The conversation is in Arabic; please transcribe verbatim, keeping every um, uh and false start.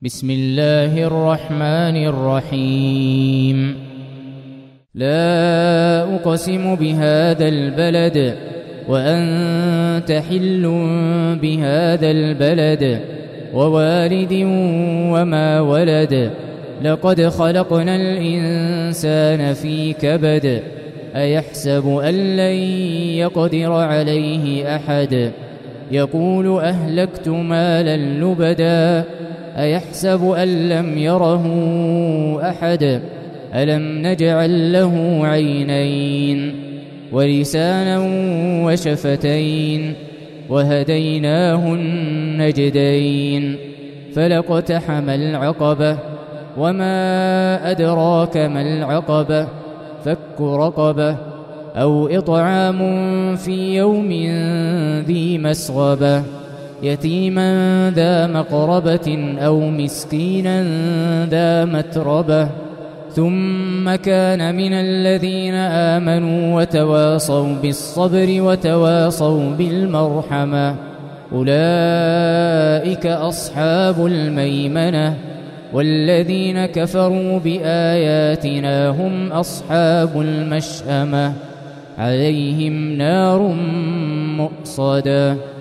بسم الله الرحمن الرحيم. لا أقسم بهذا البلد وأنت حل بهذا البلد ووالد وما ولد. لقد خلقنا الإنسان في كبد. أيحسب أن لن يقدر عليه أحد. يقول أهلكت مالا لبدا. أيحسب أن لم يره أحد. ألم نجعل له عينين ولسانا وشفتين وهديناه النجدين. فلاقتحم العقبة وما أدراك ما العقبة. فك رقبة أو إطعام في يوم ذي مسغبة يتيما ذا مقربة أو مسكينا ذا متربة. ثم كان من الذين آمنوا وتواصوا بالصبر وتواصوا بالمرحمة. أولئك أصحاب الميمنة. والذين كفروا بآياتنا هم أصحاب المشأمة. عليهم نار مؤصدة.